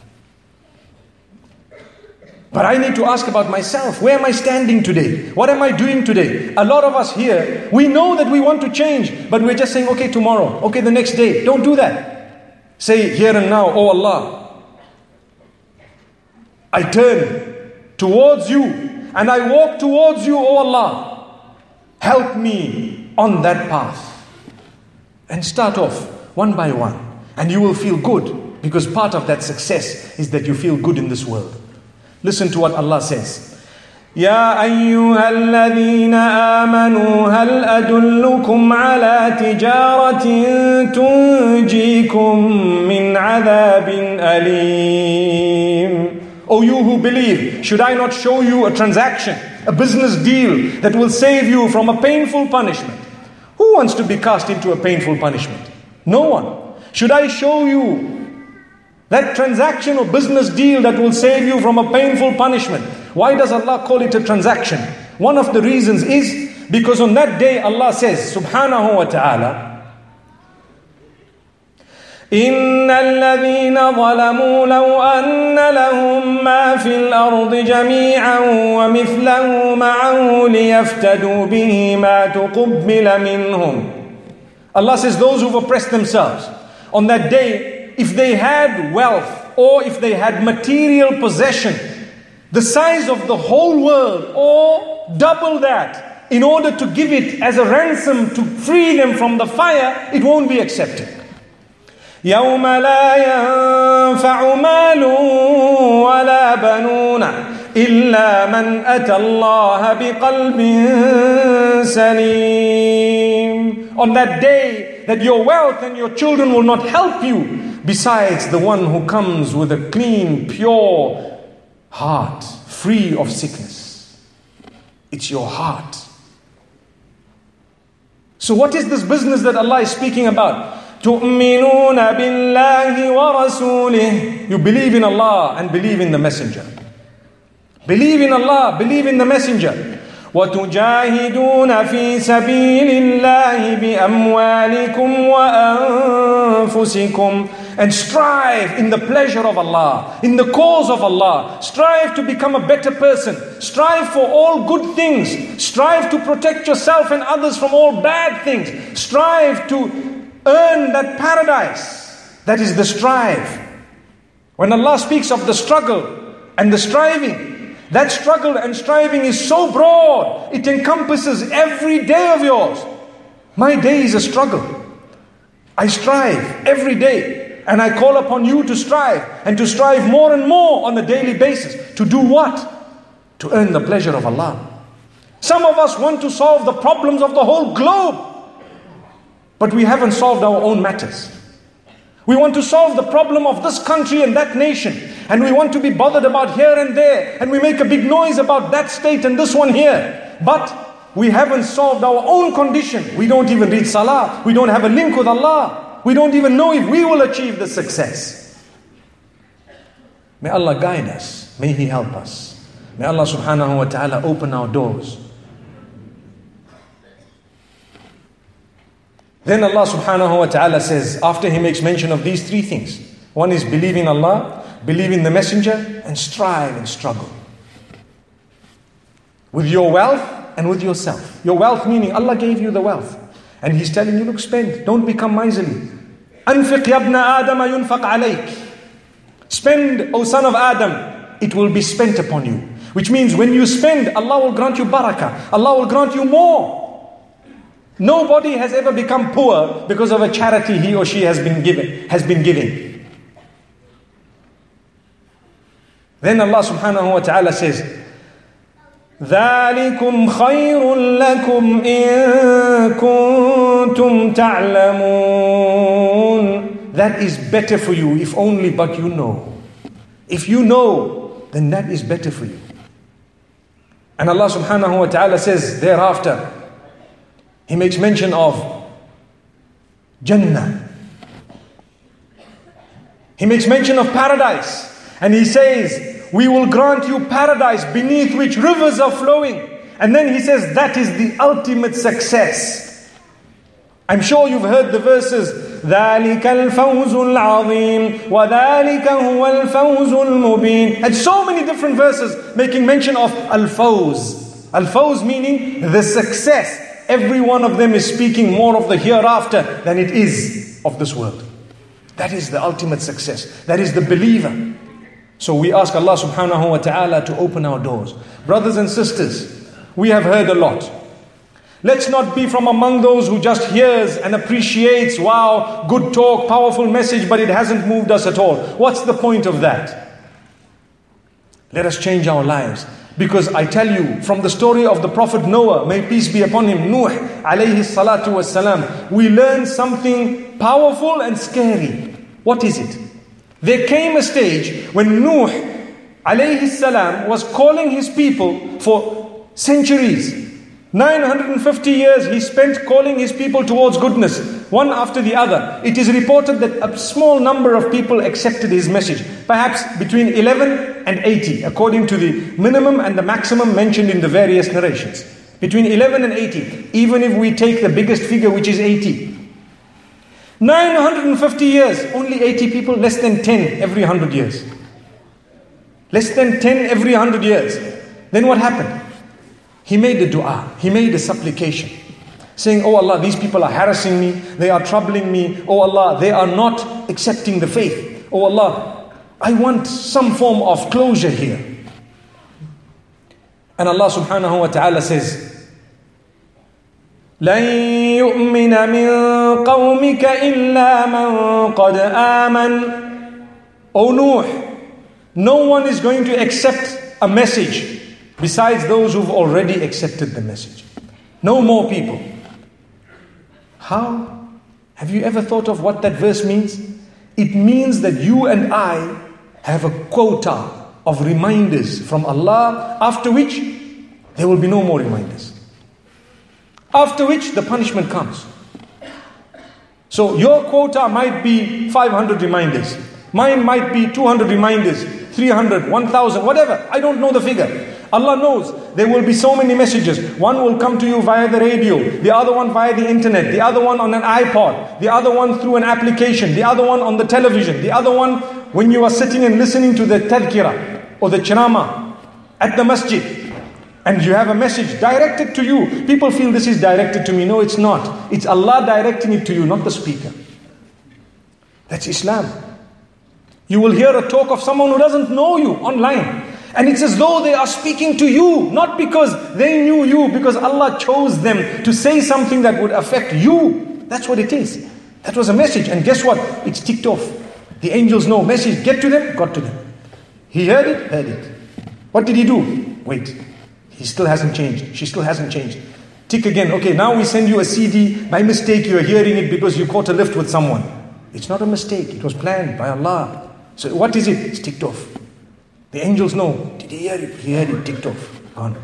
But I need to ask about myself. Where am I standing today? What am I doing today? A lot of us here, we know that we want to change, but we're just saying, okay, tomorrow, okay, the next day. Don't do that. Say here and now, oh Allah, I turn towards you and I walk towards you, oh Allah. Help me on that path. And start off one by one. And you will feel good, because part of that success is that you feel good in this world. Listen to what Allah says. يا أيها الذين آمنوا هل أدلكم على تجارة تنجيكم من عذاب أليم. O you who believe, should I not show you a transaction, a business deal that will save you from a painful punishment? Who wants to be cast into a painful punishment? No one. Should I show you that transaction or business deal that will save you from a painful punishment? Why does Allah call it a transaction? One of the reasons is because on that day Allah says, subhanahu wa ta'ala, إِنَّ الَّذِينَ ظَلَمُوا لَوْ أَنَّ لَهُم مَّا فِي الْأَرْضِ جَمِيعًا وَمِثْلَهُ مَعَهُ لِيَفْتَدُوا بِهِ مَا تُقُبِّلَ مِنْهُمْ. Allah says, those who've oppressed themselves, on that day, if they had wealth or if they had material possession, the size of the whole world or double that, in order to give it as a ransom to free them from the fire, it won't be accepted. يَوْمَ لَا يَنْفَعُ مَالٌ وَلَا بَنُونَ إِلَّا مَنْ أَتَى اللَّهَ بِقَلْبٍ سَلِيمٍ. On that day, that your wealth and your children will not help you, besides the one who comes with a clean, pure heart, free of sickness. It's your heart. So what is this business that Allah is speaking about? تُؤْمِنُونَ بِاللَّهِ وَرَسُولِهِ. You believe in Allah and believe in the messenger. Believe in Allah, believe in the messenger. وَتُجَاهِدُونَ فِي سَبِيلِ اللَّهِ بِأَمْوَالِكُمْ وَأَنفُسِكُمْ. And strive in the pleasure of Allah, in the cause of Allah. Strive to become a better person. Strive for all good things. Strive to protect yourself and others from all bad things. Strive to earn that paradise. That is the strive. When Allah speaks of the struggle and the striving, that struggle and striving is so broad, it encompasses every day of yours. My day is a struggle. I strive every day. And I call upon you to strive, and to strive more and more on a daily basis. To do what? To earn the pleasure of Allah. Some of us want to solve the problems of the whole globe, but we haven't solved our own matters. We want to solve the problem of this country and that nation, and we want to be bothered about here and there, and we make a big noise about that state and this one here. But we haven't solved our own condition. We don't even read salah. We don't have a link with Allah. We don't even know if we will achieve the success. May Allah guide us. May He help us. May Allah subhanahu wa ta'ala open our doors. Then Allah subhanahu wa ta'ala says, after He makes mention of these three things, one is believe in Allah, believe in the messenger, and strive and struggle. With your wealth and with yourself. Your wealth meaning Allah gave you the wealth. And He's telling you, look, spend. Don't become miserly. أنفق يا ابن آدم ينفق عليك. Spend, O son of Adam, it will be spent upon you. Which means when you spend, Allah will grant you barakah. Allah will grant you more. Nobody has ever become poor because of a charity he or she has been given, has been giving. Then Allah subhanahu wa ta'ala says, ذَلِكُمْ خَيْرٌ لَكُمْ إِن كُنْتُمْ تَعْلَمُونَ. That is better for you if only but you know. If you know, then that is better for you. And Allah subhanahu wa ta'ala says thereafter, He makes mention of Jannah. He makes mention of paradise. And he says, we will grant you paradise beneath which rivers are flowing. And then he says, that is the ultimate success. I'm sure you've heard the verses, ذَلِكَ الْفَوْزُ الْعَظِيمُ وَذَلِكَ هُوَ الْفَوْزُ الْمُبِينُ. And so many different verses making mention of al-fawz. Al-fawz meaning the success. Every one of them is speaking more of the hereafter than it is of this world. That is the ultimate success. That is the believer. So we ask Allah subhanahu wa ta'ala to open our doors. Brothers and sisters, we have heard a lot. Let's not be from among those who just hears and appreciates, wow, good talk, powerful message, but it hasn't moved us at all. What's the point of that? Let us change our lives. Because I tell you, from the story of the Prophet Noah, may peace be upon him, Nuh alayhi salatu wassalam, we learn something powerful and scary. What is it? There came a stage when Nuh alayhi salam was calling his people for centuries. nine hundred fifty years he spent calling his people towards goodness, one after the other. It is reported that a small number of people accepted his message, perhaps between eleven and eighty, according to the minimum and the maximum mentioned in the various narrations. Between eleven and eighty, even if we take the biggest figure, which is eighty. nine hundred fifty years, only eighty people, less than ten every one hundred years. Less than ten every one hundred years. Then what happened? He made a dua, he made a supplication, saying, oh Allah, these people are harassing me, they are troubling me, oh Allah, they are not accepting the faith. Oh Allah, I want some form of closure here. And Allah subhanahu wa ta'ala says, لَن يُؤْمِنَ مِن قَوْمِكَ إِلَّا مَن قَدْ آمَنَ. O Nuh, no one is going to accept a message besides those who've already accepted the message. No more people. How? Have you ever thought of what that verse means? It means that you and I have a quota of reminders from Allah, after which there will be no more reminders. After which the punishment comes. So your quota might be five hundred reminders. Mine might be two hundred reminders, three hundred, one thousand, whatever. I don't know the figure. Allah knows there will be so many messages. One will come to you via the radio, the other one via the internet, the other one on an iPod, the other one through an application, the other one on the television, the other one when you are sitting and listening to the tadhkirah or the charama at the masjid. And you have a message directed to you. People feel this is directed to me. No, it's not. It's Allah directing it to you, not the speaker. That's Islam. You will hear a talk of someone who doesn't know you online. And it's as though they are speaking to you, not because they knew you, because Allah chose them to say something that would affect you. That's what it is. That was a message. And guess what? It's ticked off. The angels know message, get to them, got to them. He heard it, heard it. What did he do? Wait. He still hasn't changed. She still hasn't changed. Tick again. Okay, now we send you a C D. By mistake, you are hearing it because you caught a lift with someone. It's not a mistake. It was planned by Allah. So what is it? It's ticked off. The angels know. Did he hear it? He heard it, ticked off. Gone.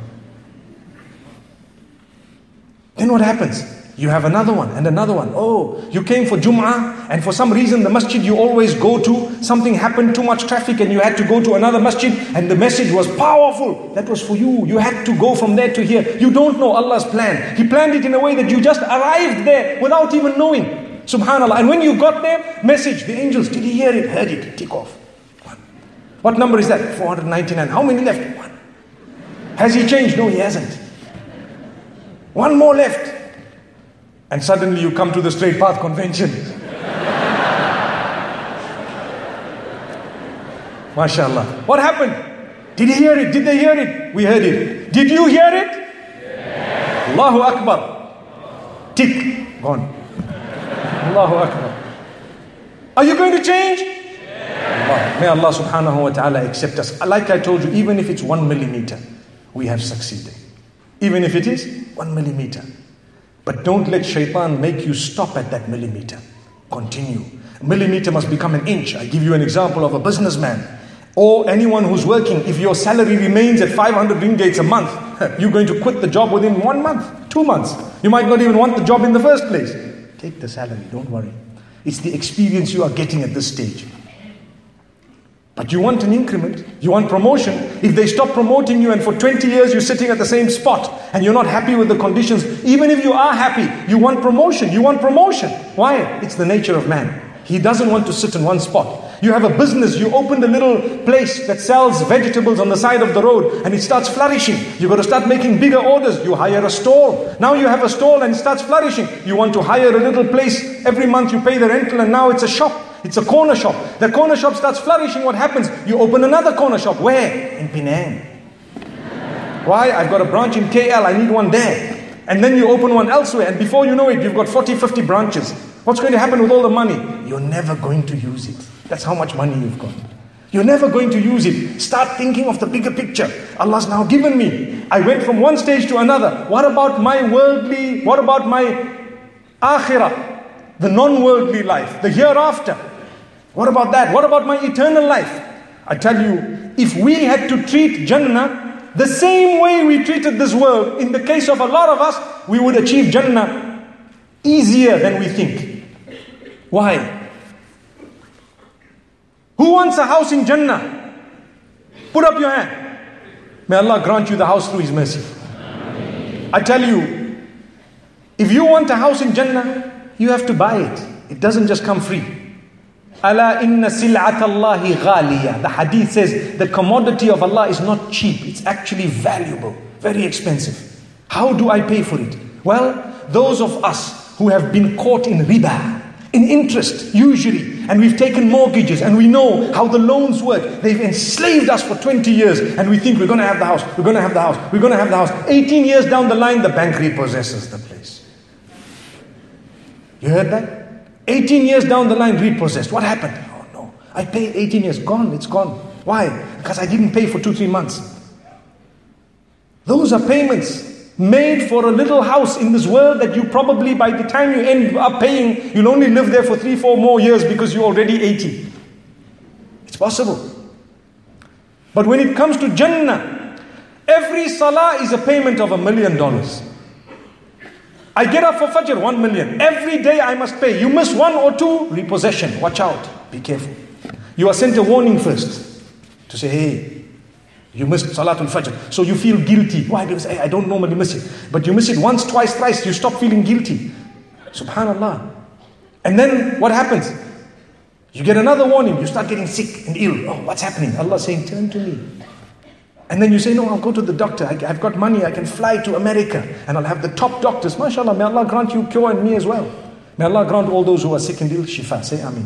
Then what happens? You have another one and another one. Oh, you came for Jum'ah and for some reason the masjid you always go to, something happened, too much traffic and you had to go to another masjid and the message was powerful. That was for you. You had to go from there to here. You don't know Allah's plan. He planned it in a way that you just arrived there without even knowing. Subhanallah. And when you got there, message, the angels, did he hear it? Heard it. Tick off. One. What number is that? four hundred ninety-nine. How many left? One. Has he changed? No, he hasn't. One more left. And suddenly you come to the Straight Path Convention. MashaAllah. What happened? Did he hear it? Did they hear it? We heard it. Did you hear it? Yes. Allahu Akbar. Tick. Gone. Allahu Akbar. Are you going to change? Yes. Allah. May Allah subhanahu wa ta'ala accept us. Like I told you, even if it's one millimeter, we have succeeded. Even if it is one millimeter. But don't let shaitan make you stop at that millimeter. Continue. A millimeter must become an inch. I give you an example of a businessman or anyone who's working. If your salary remains at five hundred ringgits a month, you're going to quit the job within one month, two months. You might not even want the job in the first place. Take the salary, don't worry. It's the experience you are getting at this stage. But you want an increment, you want promotion. If they stop promoting you and for twenty years you're sitting at the same spot and you're not happy with the conditions, even if you are happy, you want promotion, you want promotion. Why? It's the nature of man. He doesn't want to sit in one spot. You have a business, you opened a little place that sells vegetables on the side of the road and it starts flourishing. You've got to start making bigger orders. You hire a stall. Now you have a stall and it starts flourishing. You want to hire a little place. Every month you pay the rental and now it's a shop. It's a corner shop. The corner shop starts flourishing. What happens? You open another corner shop. Where? In Penang. Why? I've got a branch in K L. I need one there. And then you open one elsewhere. And before you know it, you've got forty, fifty branches. What's going to happen with all the money? You're never going to use it. That's how much money you've got. You're never going to use it. Start thinking of the bigger picture. Allah's now given me. I went from one stage to another. What about my worldly, what about my akhirah? The non-worldly life, the hereafter. What about that? What about my eternal life? I tell you, if we had to treat Jannah the same way we treated this world, in the case of a lot of us, we would achieve Jannah easier than we think. Why? Who wants a house in Jannah? Put up your hand. May Allah grant you the house through His mercy. I tell you, if you want a house in Jannah, you have to buy it. It doesn't just come free. Ala inna sil'at Allahi ghaliya. The hadith says the commodity of Allah is not cheap. It's actually valuable, very expensive. How do I pay for it? Well, those of us who have been caught in riba, in interest usually, and we've taken mortgages and we know how the loans work. They've enslaved us for twenty years and we think we're going to have the house, we're going to have the house, we're going to have the house. eighteen years down the line, the bank repossesses the place. You heard that? eighteen years down the line, repossessed. What happened? Oh no, I paid eighteen years, gone, it's gone. Why? Because I didn't pay for two, three months. Those are payments made for a little house in this world that you probably, by the time you end up paying, you'll only live there for three, four more years because you're already eighty. It's possible. But when it comes to Jannah, every salah is a payment of a million dollars. I get up for Fajr, one million. Every day I must pay. You miss one or two, repossession. Watch out. Be careful. You are sent a warning first to say, hey, you missed Salatul Fajr. So you feel guilty. Why? Because hey, I don't normally miss it. But you miss it once, twice, thrice. You stop feeling guilty. Subhanallah. And then what happens? You get another warning. You start getting sick and ill. Oh, what's happening? Allah is saying, turn to me. And then you say, no, I'll go to the doctor. I, I've got money. I can fly to America. And I'll have the top doctors. MashaAllah, may Allah grant you cure and me as well. May Allah grant all those who are sick and ill shifa. Say Ameen.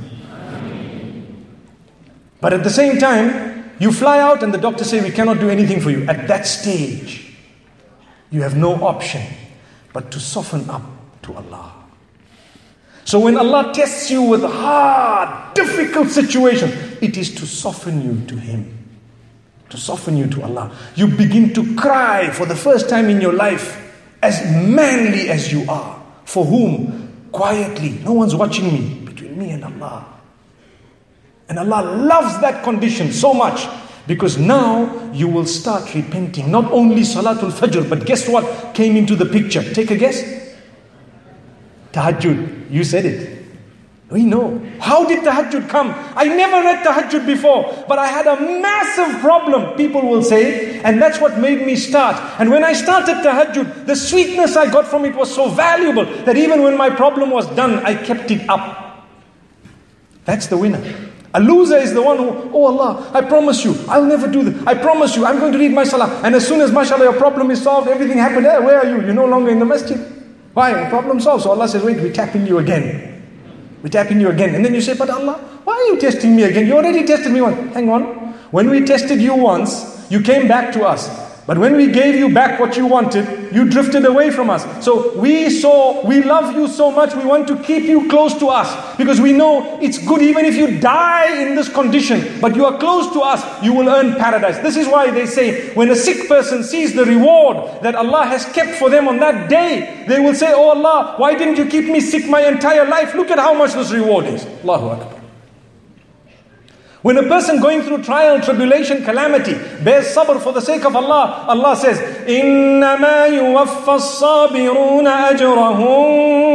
But at the same time, you fly out and the doctor say, we cannot do anything for you. At that stage, you have no option but to soften up to Allah. So when Allah tests you with a hard, difficult situation, it is to soften you to Him. To soften you to Allah. You begin to cry for the first time in your life, as manly as you are. For whom? Quietly. No one's watching me. Between me and Allah. And Allah loves that condition so much. Because now you will start repenting. Not only Salatul Fajr, but guess what came into the picture? Take a guess. Tahajjud. You said it. We know. How did Tahajjud come? I never read Tahajjud before, but I had a massive problem, people will say, and that's what made me start. And when I started Tahajjud, the sweetness I got from it was so valuable that even when my problem was done, I kept it up. That's the winner. A loser is the one who, oh Allah, I promise you, I'll never do this. I promise you, I'm going to read my salah. And as soon as, mashallah, your problem is solved, everything happened. Hey, where are you? You're no longer in the masjid. Why? The problem solved. So Allah says, wait, we're tapping you again. We're tapping you again. And then you say, but Allah, why are you testing me again? You already tested me once. Hang on. When we tested you once, you came back to us. But when we gave you back what you wanted, you drifted away from us. So we saw, we love you so much, we want to keep you close to us. Because we know it's good even if you die in this condition, but you are close to us, you will earn paradise. This is why they say, when a sick person sees the reward that Allah has kept for them on that day, they will say, oh Allah, why didn't you keep me sick my entire life? Look at how much this reward is. Allahu Akbar. When a person going through trial, tribulation, calamity, bears sabr for the sake of Allah, Allah says, إِنَّمَا يُوَفَّى الصَّابِرُونَ أَجْرَهُمْ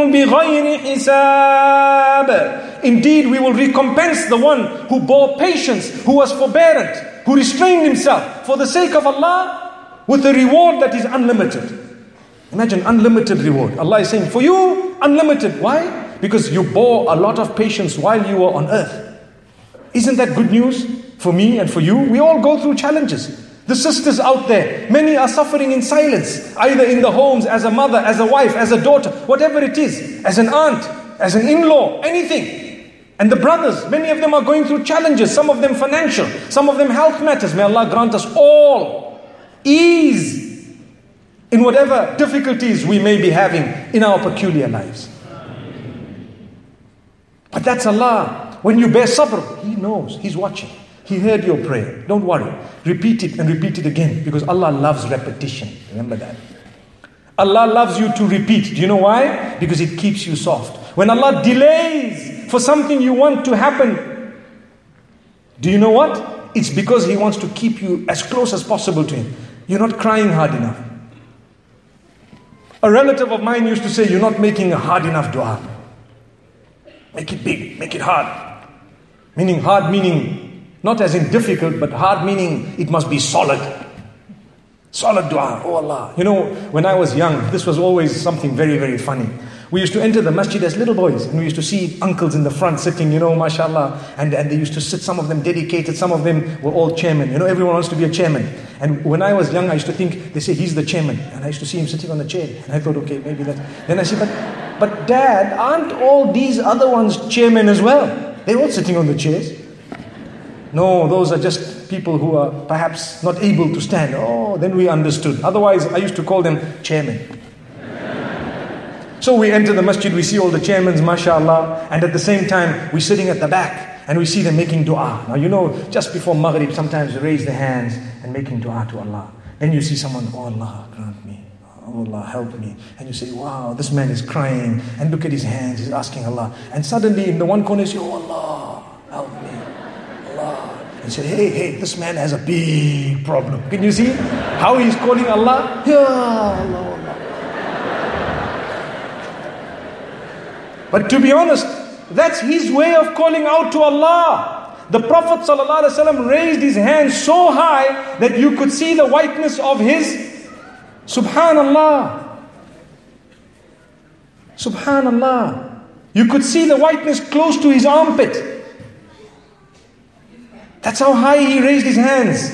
بِغَيْرِ حِسَابٍ. Indeed, we will recompense the one who bore patience, who was forbearant, who restrained himself for the sake of Allah with a reward that is unlimited. Imagine unlimited reward. Allah is saying, for you, unlimited. Why? Because you bore a lot of patience while you were on earth. Isn't that good news for me and for you? We all go through challenges. The sisters out there, many are suffering in silence, either in the homes, as a mother, as a wife, as a daughter, whatever it is, as an aunt, as an in-law, anything. And the brothers, many of them are going through challenges, some of them financial, some of them health matters. May Allah grant us all ease in whatever difficulties we may be having in our peculiar lives. But that's Allah. When you bear sabr, He knows, He's watching. He heard your prayer. Don't worry. Repeat it and repeat it again, because Allah loves repetition. Remember that. Allah loves you to repeat. Do you know why? Because it keeps you soft. When Allah delays for something you want to happen, do you know what? It's because He wants to keep you as close as possible to Him. You're not crying hard enough. A relative of mine used to say, you're not making a hard enough dua. Make it big, make it hard. Meaning hard meaning, not as in difficult, but hard meaning it must be solid. Solid dua, oh Allah. You know, when I was young, this was always something very, very funny. We used to enter the masjid as little boys, and we used to see uncles in the front sitting, you know, mashallah, and, and they used to sit, some of them dedicated, some of them were all chairmen. You know, everyone wants to be a chairman. And when I was young, I used to think, they say, he's the chairman. And I used to see him sitting on the chair. And I thought, okay, maybe that's... Then I said, but, but Dad, aren't all these other ones chairmen as well? They're all sitting on the chairs. No, those are just people who are perhaps not able to stand. Oh, then we understood. Otherwise, I used to call them chairmen. So we enter the masjid, we see all the chairmans, mashallah, and at the same time, we're sitting at the back, and we see them making dua. Now, you know, just before Maghrib, sometimes they raise their hands and making dua to Allah. Then you see someone, oh Allah, grant me. Oh Allah, help me. And you say, wow, this man is crying, and look at his hands, he's asking Allah. And suddenly, in the one corner, you say, oh Allah, help me. And say, hey, hey, this man has a big problem. Can you see how he's calling Allah? Ya Allah, Allah. But to be honest, that's his way of calling out to Allah. The Prophet ﷺ raised his hands so high that you could see the whiteness of his Subhanallah. Subhanallah. You could see the whiteness close to his armpit. That's how high he raised his hands.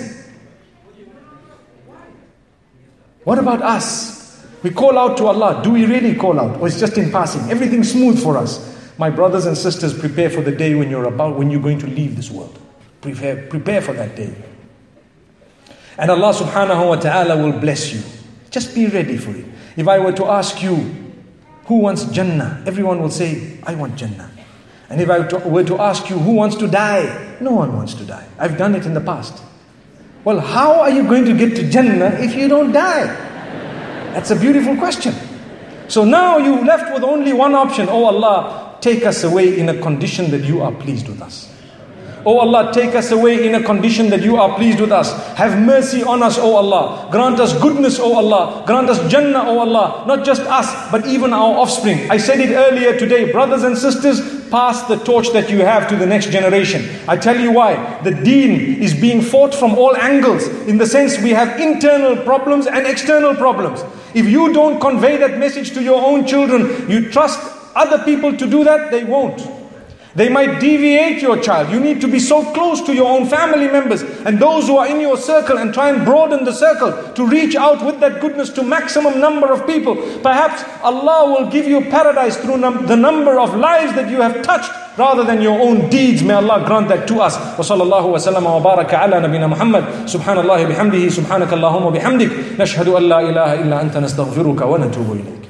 What about us? We call out to Allah. Do we really call out? Or it's just in passing? Everything's smooth for us. My brothers and sisters, prepare for the day when you're about, when you're going to leave this world. Prepare, prepare for that day. And Allah subhanahu wa ta'ala will bless you. Just be ready for it. If I were to ask you, who wants Jannah? Everyone will say, I want Jannah. And if I were to ask you, who wants to die? No one wants to die. I've done it in the past. Well, how are you going to get to Jannah if you don't die? That's a beautiful question. So now you're left with only one option. Oh Allah, take us away in a condition that you are pleased with us. Oh Allah, take us away in a condition that you are pleased with us. Have mercy on us, oh Allah. Grant us goodness, oh Allah. Grant us Jannah, oh Allah. Not just us, but even our offspring. I said it earlier today, brothers and sisters, pass the torch that you have to the next generation. I tell you why. The deen is being fought from all angles. In the sense we have internal problems and external problems. If you don't convey that message to your own children, you trust other people to do that, they won't. They might deviate your child. You need to be so close to your own family members and those who are in your circle, and try and broaden the circle to reach out with that goodness to maximum number of people. Perhaps Allah will give you paradise through num- the number of lives that you have touched rather than your own deeds. May Allah grant that to us. Wa sallallahu wa sallam wa baraka ala nabina Muhammad. Subhanallah bihamdihi, subhanakallahumma bihamdik. Nashhadu an la ilaha illa anta nastaghfiruka wa natubu ilayk.